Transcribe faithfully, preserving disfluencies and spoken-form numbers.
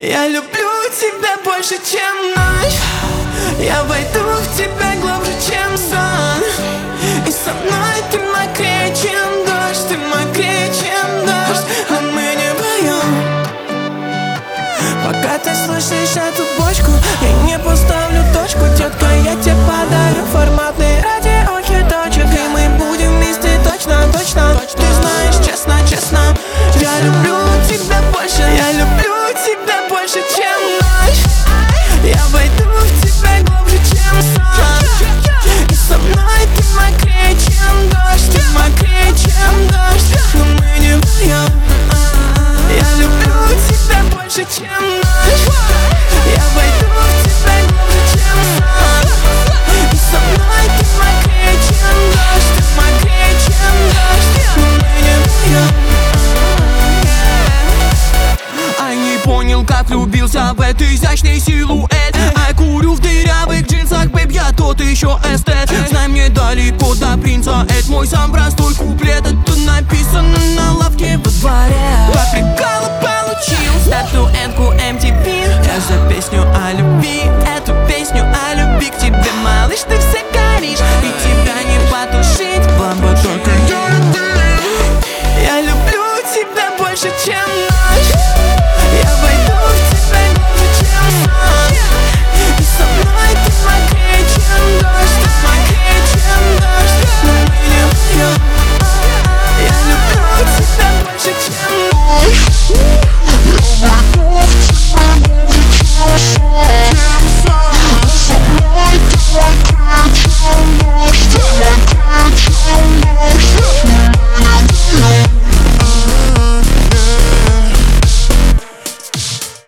Я люблю тебя больше, чем ночь. Я войду в тебя глубже, чем сон. И со мной ты мокрее, чем дождь. Ты мокрее, чем дождь. Но мы не вдвоем. Пока ты слышишь эту бочку, я не поставлю точку. Детка, я тебе подарю форматный радиохит точек. И мы будем вместе точно, точно. Ты знаешь, честно, честно. Я люблю тебя больше. Я люблю тебя больше, чем ночь. Я войду в тебя глубже, чем сон. И со мной ты мокрее, чем дождь. Ты мокрее, чем дождь. Но мы не вдвоем. Я люблю тебя больше, чем ночь. Я войду в тебя глубже, чем сон. И со мной ты мокрее, чем дождь. Ты мокрее, чем дождь. Но мы не вдвоем. Ай, не понял, как влюбился в этот изящный силуэт. Ай, курю в дырявых джинсах, бэйб, я тот еще эстет. Знай, мне далеко до принца, это мой самый простой куплет. Это написано на лавке во дворе. По приколу получил статуэтку эм ти ви. Я за песню о любви.